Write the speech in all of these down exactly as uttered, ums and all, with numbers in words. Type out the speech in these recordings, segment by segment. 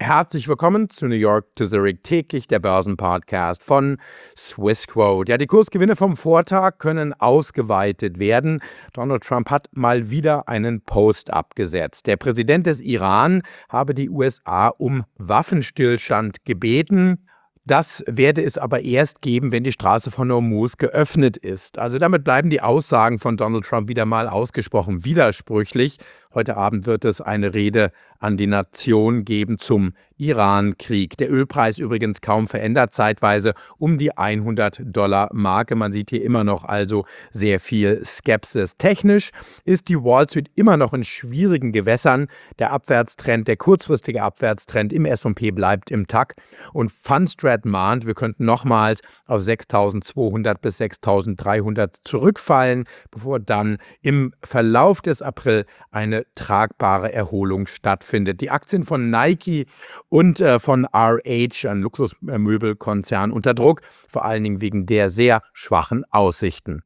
Herzlich willkommen zu New York to Zurich, täglich der Börsenpodcast von Swissquote. Ja, die Kursgewinne vom Vortag können ausgeweitet werden. Donald Trump hat mal wieder einen Post abgesetzt. Der Präsident des Iran habe die U S A um Waffenstillstand gebeten. Das werde es aber erst geben, wenn die Straße von Hormuz geöffnet ist. Also damit bleiben die Aussagen von Donald Trump wieder mal ausgesprochen widersprüchlich. Heute Abend wird es eine Rede an die Nation geben zum Iran-Krieg. Der Ölpreis übrigens kaum verändert, zeitweise um die hundert Dollar Marke. Man sieht hier immer noch also sehr viel Skepsis. Technisch ist die Wall Street immer noch in schwierigen Gewässern. Der Abwärtstrend, der kurzfristige Abwärtstrend im S und P bleibt im Takt. Und Fundstrat mahnt, wir könnten nochmals auf sechstausendzweihundert bis sechstausenddreihundert zurückfallen, bevor dann im Verlauf des April eine tragbare Erholung stattfindet. Die Aktien von Nike und äh, von R H, ein Luxusmöbelkonzern, unter Druck, vor allen Dingen wegen der sehr schwachen Aussichten.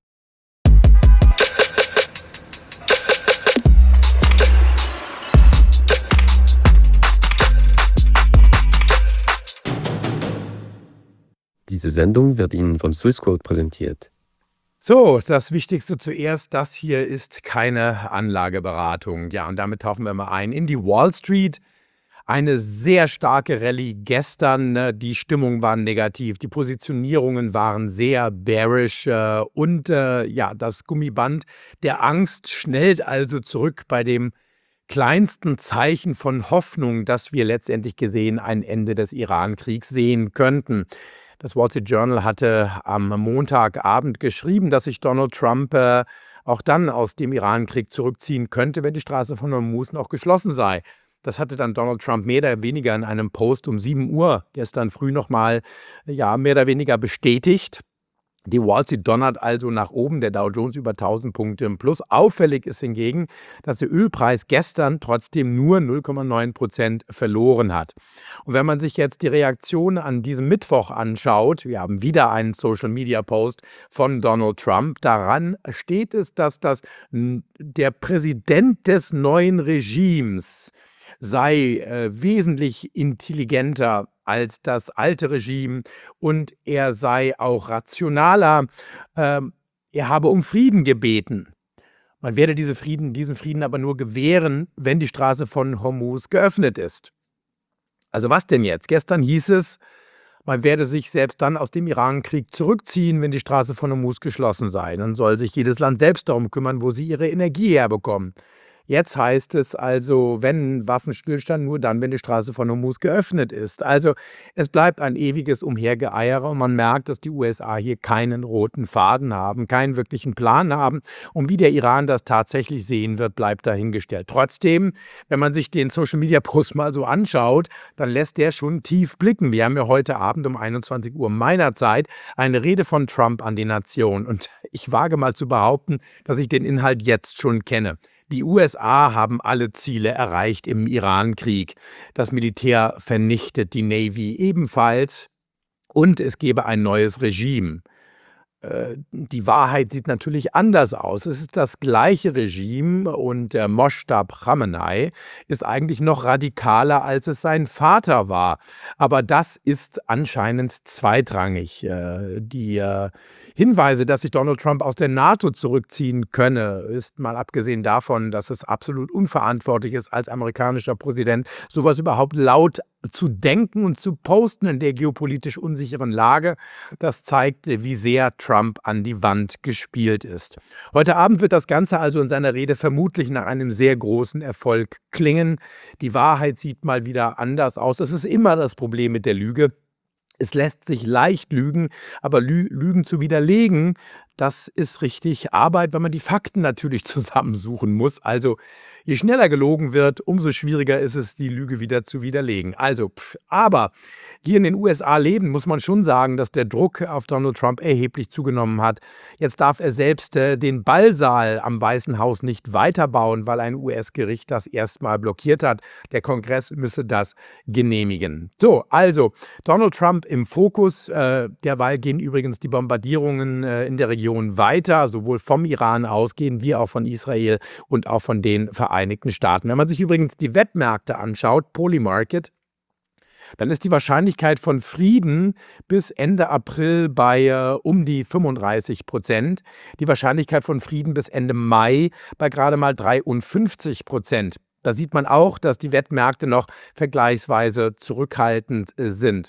Diese Sendung wird Ihnen vom Swissquote präsentiert. So, das Wichtigste zuerst, das hier ist keine Anlageberatung. Ja, und damit tauchen wir mal ein in die Wall Street. Eine sehr starke Rallye gestern, ne? Die Stimmung war negativ, die Positionierungen waren sehr bearish äh, und äh, ja, das Gummiband der Angst schnellt also zurück bei dem kleinsten Zeichen von Hoffnung, dass wir letztendlich gesehen ein Ende des Iran-Kriegs sehen könnten. Das Wall Street Journal hatte am Montagabend geschrieben, dass sich Donald Trump äh, auch dann aus dem Iran-Krieg zurückziehen könnte, wenn die Straße von Hormuz noch geschlossen sei. Das hatte dann Donald Trump mehr oder weniger in einem Post um sieben Uhr gestern früh nochmal ja, mehr oder weniger bestätigt. Die Wall Street donnert also nach oben, der Dow Jones über tausend Punkte im Plus. Auffällig ist hingegen, dass der Ölpreis gestern trotzdem nur null Komma neun Prozent verloren hat. Und wenn man sich jetzt die Reaktion an diesem Mittwoch anschaut, wir haben wieder einen Social-Media-Post von Donald Trump, daran steht es, dass das der Präsident des neuen Regimes sei äh, wesentlich intelligenter als das alte Regime und er sei auch rationaler. Ähm, er habe um Frieden gebeten. Man werde diese Frieden, diesen Frieden aber nur gewähren, wenn die Straße von Hormuz geöffnet ist. Also was denn jetzt? Gestern hieß es, man werde sich selbst dann aus dem Iran-Krieg zurückziehen, wenn die Straße von Hormuz geschlossen sei. Dann soll sich jedes Land selbst darum kümmern, wo sie ihre Energie herbekommen. Jetzt heißt es also, wenn Waffenstillstand, nur dann, wenn die Straße von Hormuz geöffnet ist. Also es bleibt ein ewiges Umhergeeiere und man merkt, dass die U S A hier keinen roten Faden haben, keinen wirklichen Plan haben. Und wie der Iran das tatsächlich sehen wird, bleibt dahingestellt. Trotzdem, wenn man sich den Social-Media-Post mal so anschaut, dann lässt der schon tief blicken. Wir haben ja heute Abend um einundzwanzig Uhr meiner Zeit eine Rede von Trump an die Nation. Und ich wage mal zu behaupten, dass ich den Inhalt jetzt schon kenne. Die U S A haben alle Ziele erreicht im Iran-Krieg. Das Militär vernichtet die Navy ebenfalls und es gebe ein neues Regime. Die Wahrheit sieht natürlich anders aus. Es ist das gleiche Regime und der Moshtaba Khamenei ist eigentlich noch radikaler, als es sein Vater war. Aber das ist anscheinend zweitrangig. Die Hinweise, dass sich Donald Trump aus der NATO zurückziehen könne, ist mal abgesehen davon, dass es absolut unverantwortlich ist, als amerikanischer Präsident sowas überhaupt laut zu denken und zu posten in der geopolitisch unsicheren Lage. Das zeigt, wie sehr Trump an die Wand gespielt ist. Heute Abend wird das Ganze also in seiner Rede vermutlich nach einem sehr großen Erfolg klingen. Die Wahrheit sieht mal wieder anders aus. Das ist immer das Problem mit der Lüge. Es lässt sich leicht lügen, aber Lü Lügen zu widerlegen, das ist richtig Arbeit, weil man die Fakten natürlich zusammensuchen muss. Also je schneller gelogen wird, umso schwieriger ist es, die Lüge wieder zu widerlegen. Also, pff, aber hier in den U S A leben, muss man schon sagen, dass der Druck auf Donald Trump erheblich zugenommen hat. Jetzt darf er selbst äh, den Ballsaal am Weißen Haus nicht weiterbauen, weil ein U S-Gericht das erstmal blockiert hat. Der Kongress müsse das genehmigen. So, also Donald Trump im Fokus. Äh, derweil gehen übrigens die Bombardierungen äh, in der Region weiter, sowohl vom Iran ausgehen, wie auch von Israel und auch von den Vereinigten Staaten. Wenn man sich übrigens die Wettmärkte anschaut, Polymarket, dann ist die Wahrscheinlichkeit von Frieden bis Ende April bei äh, um die fünfunddreißig Prozent, die Wahrscheinlichkeit von Frieden bis Ende Mai bei gerade mal dreiundfünfzig Prozent. Da sieht man auch, dass die Weltmärkte noch vergleichsweise zurückhaltend äh, sind.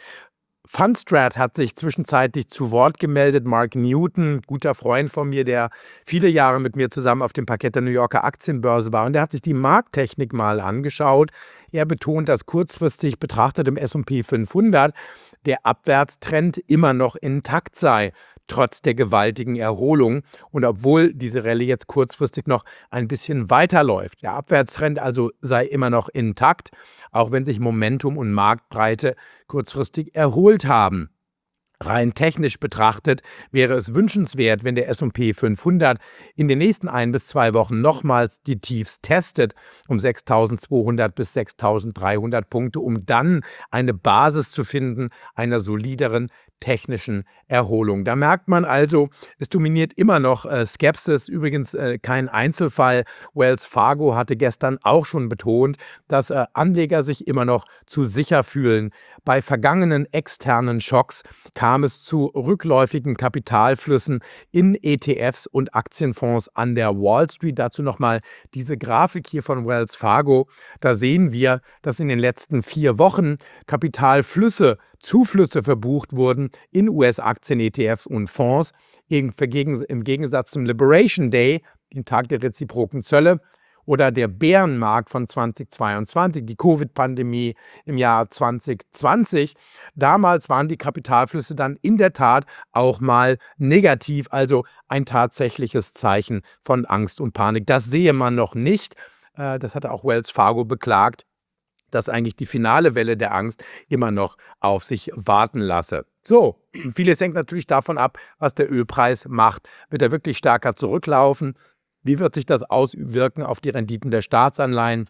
Fundstrat hat sich zwischenzeitlich zu Wort gemeldet. Mark Newton, guter Freund von mir, der viele Jahre mit mir zusammen auf dem Parkett der New Yorker Aktienbörse war. Und der hat sich die Markttechnik mal angeschaut. Er betont, dass kurzfristig betrachtet im S und P fünfhundert der Abwärtstrend immer noch intakt sei, trotz der gewaltigen Erholung. Und obwohl diese Rallye jetzt kurzfristig noch ein bisschen weiterläuft. Der Abwärtstrend also sei immer noch intakt, auch wenn sich Momentum und Marktbreite kurzfristig erholt haben. Rein technisch betrachtet wäre es wünschenswert, wenn der S und P fünfhundert in den nächsten ein bis zwei Wochen nochmals die Tiefs testet, um sechstausendzweihundert bis sechstausenddreihundert Punkte, um dann eine Basis zu finden einer solideren technischen Erholung. Da merkt man also, es dominiert immer noch äh, Skepsis, übrigens äh, kein Einzelfall. Wells Fargo hatte gestern auch schon betont, dass äh, Anleger sich immer noch zu sicher fühlen. Bei vergangenen externen Schocks kam es zu rückläufigen Kapitalflüssen in E T Fs und Aktienfonds an der Wall Street. Dazu nochmal diese Grafik hier von Wells Fargo. Da sehen wir, dass in den letzten vier Wochen Kapitalflüsse, Zuflüsse verbucht wurden in U S-Aktien, E T Fs und Fonds. Im Gegensatz zum Liberation Day, den Tag der reziproken Zölle, oder der Bärenmarkt von zweitausendzweiundzwanzig, die Covid-Pandemie im Jahr zwanzig zwanzig. Damals waren die Kapitalflüsse dann in der Tat auch mal negativ, also ein tatsächliches Zeichen von Angst und Panik. Das sehe man noch nicht. Das hatte auch Wells Fargo beklagt, dass eigentlich die finale Welle der Angst immer noch auf sich warten lasse. So, vieles hängt natürlich davon ab, was der Ölpreis macht. Wird er wirklich stärker zurücklaufen? Wie wird sich das auswirken auf die Renditen der Staatsanleihen?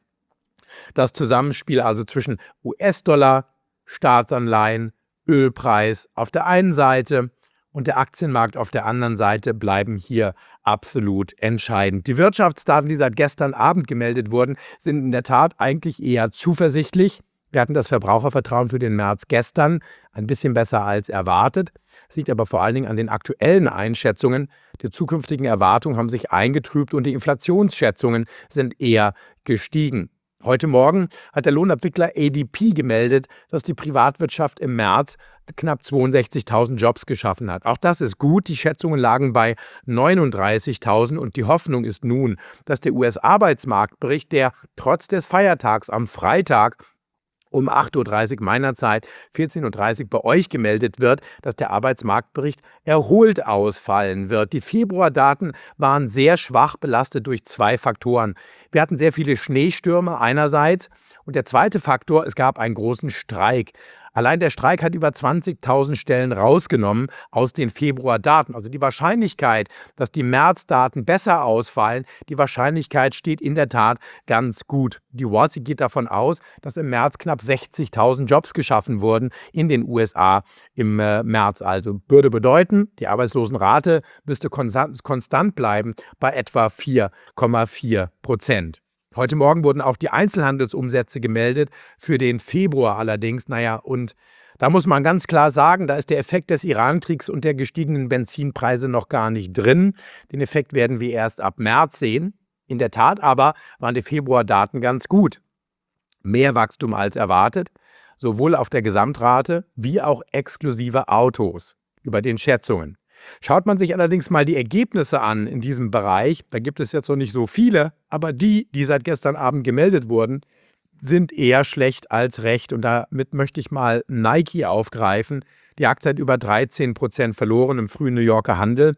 Das Zusammenspiel also zwischen U S-Dollar, Staatsanleihen, Ölpreis auf der einen Seite und der Aktienmarkt auf der anderen Seite bleiben hier absolut entscheidend. Die Wirtschaftsdaten, die seit gestern Abend gemeldet wurden, sind in der Tat eigentlich eher zuversichtlich. Wir hatten das Verbrauchervertrauen für den März gestern ein bisschen besser als erwartet. Das liegt aber vor allen Dingen an den aktuellen Einschätzungen. Die zukünftigen Erwartungen haben sich eingetrübt und die Inflationsschätzungen sind eher gestiegen. Heute Morgen hat der Lohnabwickler A D P gemeldet, dass die Privatwirtschaft im März knapp zweiundsechzigtausend Jobs geschaffen hat. Auch das ist gut. Die Schätzungen lagen bei neununddreißigtausend und die Hoffnung ist nun, dass der U S-Arbeitsmarktbericht, der trotz des Feiertags am Freitag um acht Uhr dreißig meiner Zeit, vierzehn Uhr dreißig bei euch gemeldet wird, dass der Arbeitsmarktbericht erholt ausfallen wird. Die Februardaten waren sehr schwach belastet durch zwei Faktoren. Wir hatten sehr viele Schneestürme einerseits und der zweite Faktor, es gab einen großen Streik. Allein der Streik hat über zwanzigtausend Stellen rausgenommen aus den Februardaten. Also die Wahrscheinlichkeit, dass die Märzdaten besser ausfallen, die Wahrscheinlichkeit steht in der Tat ganz gut. Die Wall Street geht davon aus, dass im März knapp sechzigtausend Jobs geschaffen wurden in den U S A im äh, März. Also würde bedeuten, die Arbeitslosenrate müsste konstant, konstant bleiben bei etwa vier Komma vier Prozent. Heute Morgen wurden auch die Einzelhandelsumsätze gemeldet, für den Februar allerdings. Naja, und da muss man ganz klar sagen, da ist der Effekt des Iran-Kriegs und der gestiegenen Benzinpreise noch gar nicht drin. Den Effekt werden wir erst ab März sehen. In der Tat aber waren die Februardaten ganz gut. Mehr Wachstum als erwartet, sowohl auf der Gesamtrate wie auch exklusive Autos über den Schätzungen. Schaut man sich allerdings mal die Ergebnisse an in diesem Bereich, da gibt es jetzt noch nicht so viele, aber die, die seit gestern Abend gemeldet wurden, sind eher schlecht als recht. Und damit möchte ich mal Nike aufgreifen. Die Aktie hat über dreizehn Prozent verloren im frühen New Yorker Handel.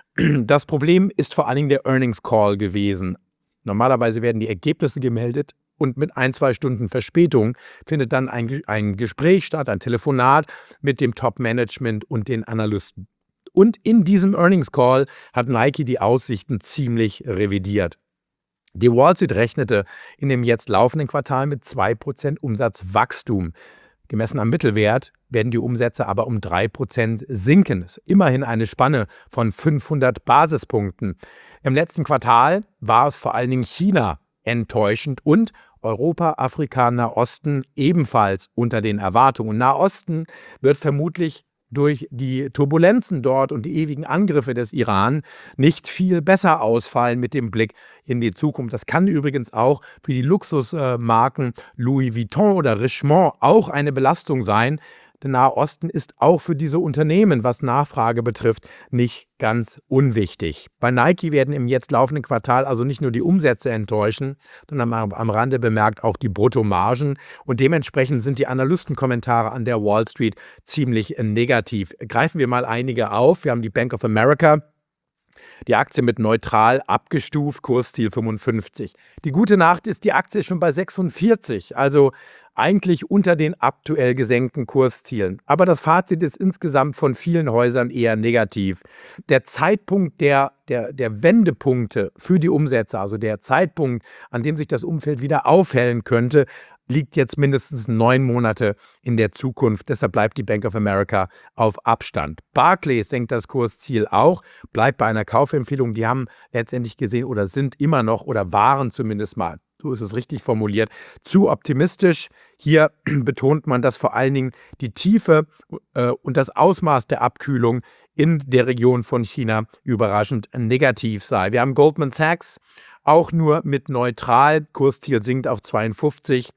Das Problem ist vor allen Dingen der Earnings Call gewesen. Normalerweise werden die Ergebnisse gemeldet und mit ein, zwei Stunden Verspätung findet dann ein, ein Gespräch statt, ein Telefonat mit dem Top-Management und den Analysten. Und in diesem Earnings Call hat Nike die Aussichten ziemlich revidiert. Die Wall Street rechnete in dem jetzt laufenden Quartal mit zwei Prozent Umsatzwachstum. Gemessen am Mittelwert werden die Umsätze aber um drei Prozent sinken. Das ist immerhin eine Spanne von fünfhundert Basispunkten. Im letzten Quartal war es vor allen Dingen China enttäuschend und Europa, Afrika, Nahosten ebenfalls unter den Erwartungen. Und Nahosten wird vermutlich durch die Turbulenzen dort und die ewigen Angriffe des Iran nicht viel besser ausfallen mit dem Blick in die Zukunft. Das kann übrigens auch für die Luxusmarken Louis Vuitton oder Richemont auch eine Belastung sein. Der Nahe Osten ist auch für diese Unternehmen, was Nachfrage betrifft, nicht ganz unwichtig. Bei Nike werden im jetzt laufenden Quartal also nicht nur die Umsätze enttäuschen, sondern am, am Rande bemerkt auch die Bruttomargen. Und dementsprechend sind die Analystenkommentare an der Wall Street ziemlich negativ. Greifen wir mal einige auf. Wir haben die Bank of America. Die Aktie mit neutral abgestuft, Kursziel fünfundfünfzig. Die gute Nacht ist, die Aktie ist schon bei sechsundvierzig, also eigentlich unter den aktuell gesenkten Kurszielen. Aber das Fazit ist insgesamt von vielen Häusern eher negativ. Der Zeitpunkt der, der, der Wendepunkte für die Umsätze, also der Zeitpunkt, an dem sich das Umfeld wieder aufhellen könnte, liegt jetzt mindestens neun Monate in der Zukunft. Deshalb bleibt die Bank of America auf Abstand. Barclays senkt das Kursziel auch, bleibt bei einer Kaufempfehlung. Die haben letztendlich gesehen oder sind immer noch oder waren zumindest mal, so ist es richtig formuliert, zu optimistisch. Hier betont man, dass vor allen Dingen die Tiefe äh, und das Ausmaß der Abkühlung in der Region von China überraschend negativ sei. Wir haben Goldman Sachs auch nur mit neutral. Kursziel sinkt auf zweiundfünfzig.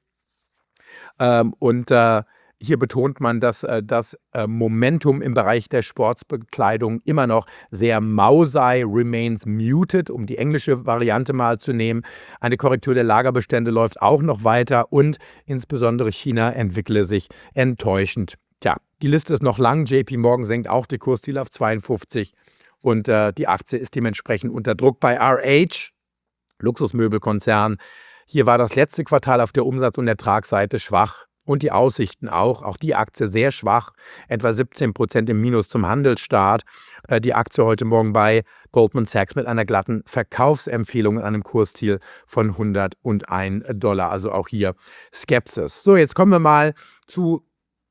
Ähm, und äh, hier betont man, dass äh, das äh, Momentum im Bereich der Sportsbekleidung immer noch sehr mau sei, remains muted, um die englische Variante mal zu nehmen. Eine Korrektur der Lagerbestände läuft auch noch weiter und insbesondere China entwickle sich enttäuschend. Tja, die Liste ist noch lang. J P Morgan senkt auch die Kursziele auf zweiundfünfzig und äh, die Aktie ist dementsprechend unter Druck. Bei R H, Luxusmöbelkonzern, hier war das letzte Quartal auf der Umsatz- und Ertragsseite schwach und die Aussichten auch. Auch die Aktie sehr schwach, etwa siebzehn Prozent im Minus zum Handelsstart. Äh, die Aktie heute Morgen bei Goldman Sachs mit einer glatten Verkaufsempfehlung in einem Kursziel von hunderteins Dollar. Also auch hier Skepsis. So, jetzt kommen wir mal zu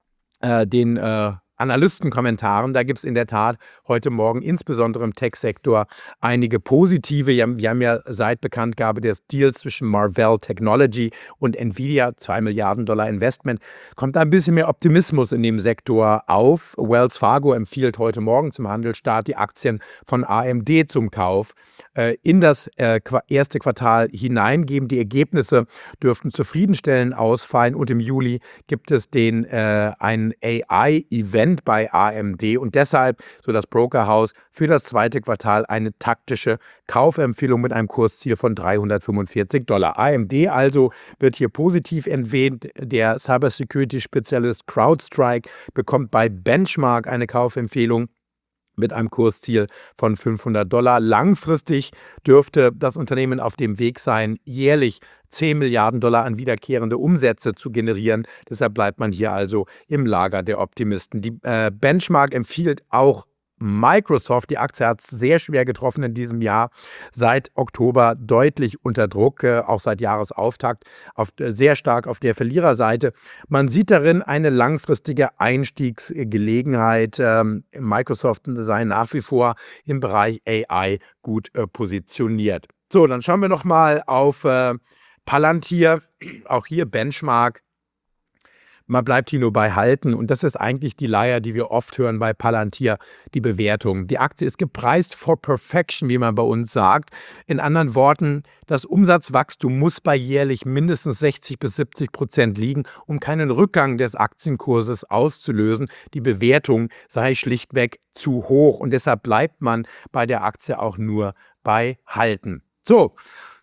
äh, den äh, Analystenkommentaren. Da gibt es in der Tat heute Morgen insbesondere im Tech-Sektor einige positive. Wir haben, wir haben ja seit Bekanntgabe des Deals zwischen Marvell Technology und Nvidia, zwei Milliarden Dollar Investment, kommt da ein bisschen mehr Optimismus in dem Sektor auf. Wells Fargo empfiehlt heute Morgen zum Handelsstart die Aktien von A M D zum Kauf. Äh, in das äh, erste Quartal hineingeben. Die Ergebnisse dürften zufriedenstellend ausfallen und im Juli gibt es den äh, einen A I-Event bei A M D und deshalb, so das Brokerhaus, für das zweite Quartal eine taktische Kaufempfehlung mit einem Kursziel von dreihundertfünfundvierzig Dollar. A M D also wird hier positiv erwähnt. Der Cybersecurity-Spezialist CrowdStrike bekommt bei Benchmark eine Kaufempfehlung mit einem Kursziel von fünfhundert Dollar. Langfristig dürfte das Unternehmen auf dem Weg sein, jährlich zehn Milliarden Dollar an wiederkehrende Umsätze zu generieren. Deshalb bleibt man hier also im Lager der Optimisten. Die äh, Benchmark empfiehlt auch Microsoft. Die Aktie hat es sehr schwer getroffen in diesem Jahr, seit Oktober deutlich unter Druck, äh, auch seit Jahresauftakt auf, äh, sehr stark auf der Verliererseite. Man sieht darin eine langfristige Einstiegsgelegenheit. Ähm, Microsoft sei nach wie vor im Bereich A I gut äh, positioniert. So, dann schauen wir noch mal auf äh, Palantir, auch hier Benchmark. Man bleibt hier nur bei halten und das ist eigentlich die Leier, die wir oft hören bei Palantir, die Bewertung. Die Aktie ist gepreist for perfection, wie man bei uns sagt. In anderen Worten, das Umsatzwachstum muss bei jährlich mindestens sechzig bis siebzig Prozent liegen, um keinen Rückgang des Aktienkurses auszulösen. Die Bewertung sei schlichtweg zu hoch und deshalb bleibt man bei der Aktie auch nur bei halten. So,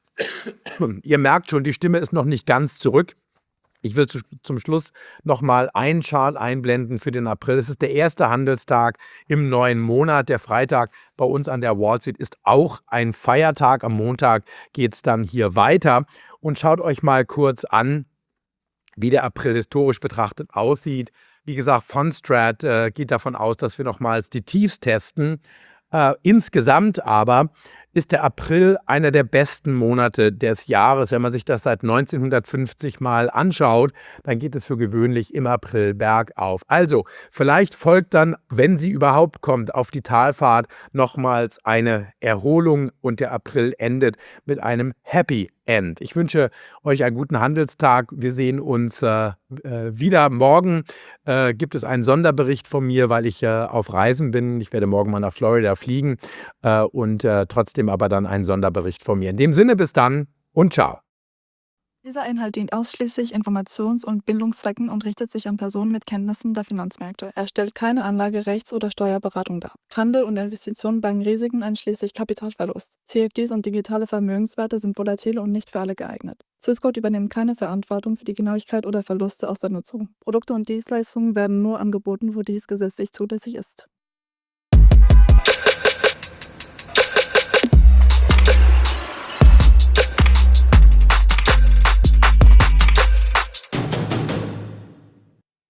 ihr merkt schon, die Stimme ist noch nicht ganz zurück. Ich will zu, zum Schluss nochmal einen Chart einblenden für den April. Es ist der erste Handelstag im neuen Monat. Der Freitag bei uns an der Wall Street ist auch ein Feiertag. Am Montag geht es dann hier weiter. Und schaut euch mal kurz an, wie der April historisch betrachtet aussieht. Wie gesagt, Fondstrat äh, geht davon aus, dass wir nochmals die Tiefs testen. Äh, insgesamt aber ist der April einer der besten Monate des Jahres. Wenn man sich das seit neunzehnhundertfünfzig mal anschaut, dann geht es für gewöhnlich im April bergauf. Also, vielleicht folgt dann, wenn sie überhaupt kommt, auf die Talfahrt nochmals eine Erholung und der April endet mit einem Happy End. Ich wünsche euch einen guten Handelstag. Wir sehen uns äh, äh, wieder. Morgen äh, gibt es einen Sonderbericht von mir, weil ich äh, auf Reisen bin. Ich werde morgen mal nach Florida fliegen äh, und äh, trotzdem aber dann einen Sonderbericht von mir. In dem Sinne, bis dann und ciao. Dieser Inhalt dient ausschließlich Informations- und Bildungszwecken und richtet sich an Personen mit Kenntnissen der Finanzmärkte. Er stellt keine Anlage-, Rechts- oder Steuerberatung dar. Handel und Investitionen bergen Risiken einschließlich Kapitalverlust. C F Ds und digitale Vermögenswerte sind volatil und nicht für alle geeignet. Swissquote übernimmt keine Verantwortung für die Genauigkeit oder Verluste aus der Nutzung. Produkte und Dienstleistungen werden nur angeboten, wo dies gesetzlich zulässig ist.